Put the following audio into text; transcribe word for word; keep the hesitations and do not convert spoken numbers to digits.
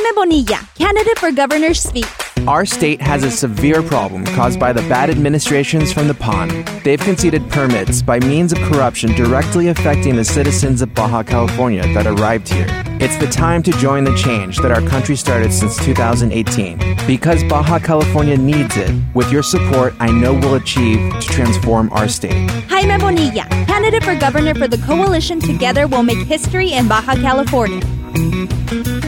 Jaime Bonilla, candidate for governor, speaks. Our state has a severe problem caused by the bad administrations from the P A N. They've conceded permits by means of corruption directly affecting the citizens of Baja California that arrived here. It's the time to join the change that our country started since two thousand eighteen. Because Baja California needs it, with your support, I know we'll achieve to transform our state. Jaime Bonilla, candidate for governor for the coalition Together We'll Make History in Baja California.